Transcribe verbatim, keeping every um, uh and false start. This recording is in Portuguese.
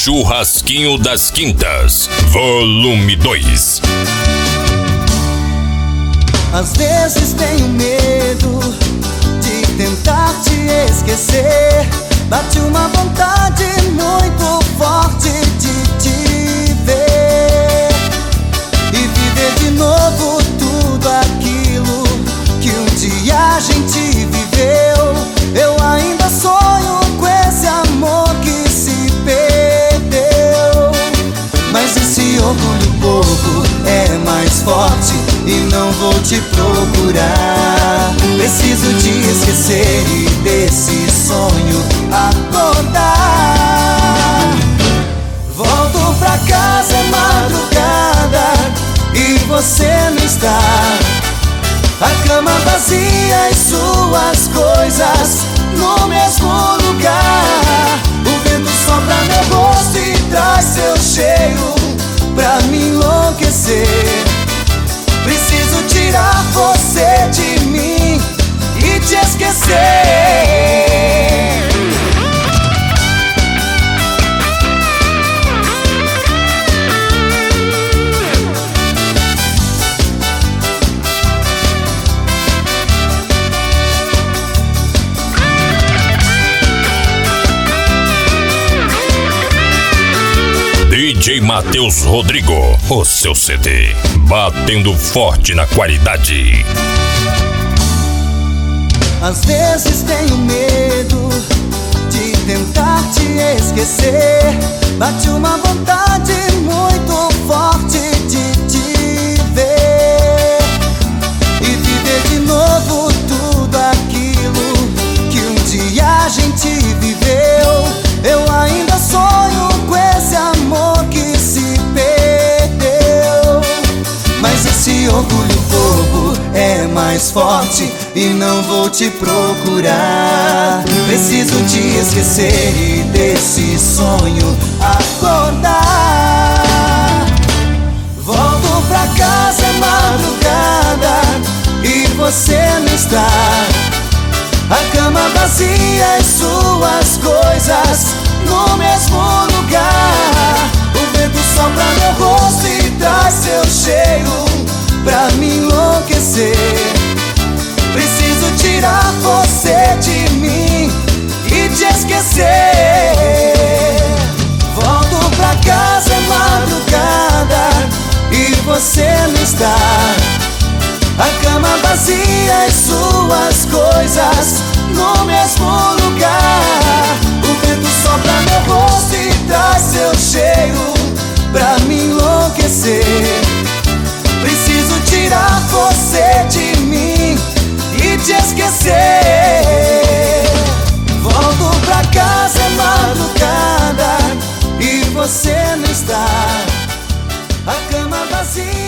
Churrasquinho das Quintas, volume dois. Às vezes tenho medo de tentar te esquecer. Bate uma vontade muito forte de te ver e viver de novo tudo aquilo que um dia a gente viveu. Eu ainda sonho com esse amor que se perdeu, mas esse orgulho bobo é mais forte e não vou te procurar. Preciso te esquecer e desse sonho acordar. Volto pra casa, é madrugada e você não está. A cama vazia e suas coisas no mesmo lugar. O vento sopra meu rosto e traz seu cheiro pra me enlouquecer. Preciso tirar você de mim e te esquecer. D J Matheus Rodrigo, o seu C D, batendo forte na qualidade. Às vezes tenho medo de tentar te esquecer. Bate uma vontade muito forte de te ver e viver de novo tudo aquilo que um dia a gente viveu. Eu ainda sonho com esse amor que se perdeu, mas esse orgulho bobo é mais forte e não vou te procurar. Preciso te esquecer e desse sonho acordar. Volto pra casa, é madrugada e você não está. A cama vazia e suas coisas no mesmo lugar. O vento sopra meu rosto e traz seu cheiro pra me enlouquecer. Preciso tirar você de mim e te esquecer. Volto pra casa, é madrugada e você não está. A cama vazia e suas coisas no mesmo lugar. O vento sopra meu rosto e traz seu cheiro pra me enlouquecer. Preciso tirar você de mim e te esquecer. Volto pra casa, é madrugada e você não está. A cama vazia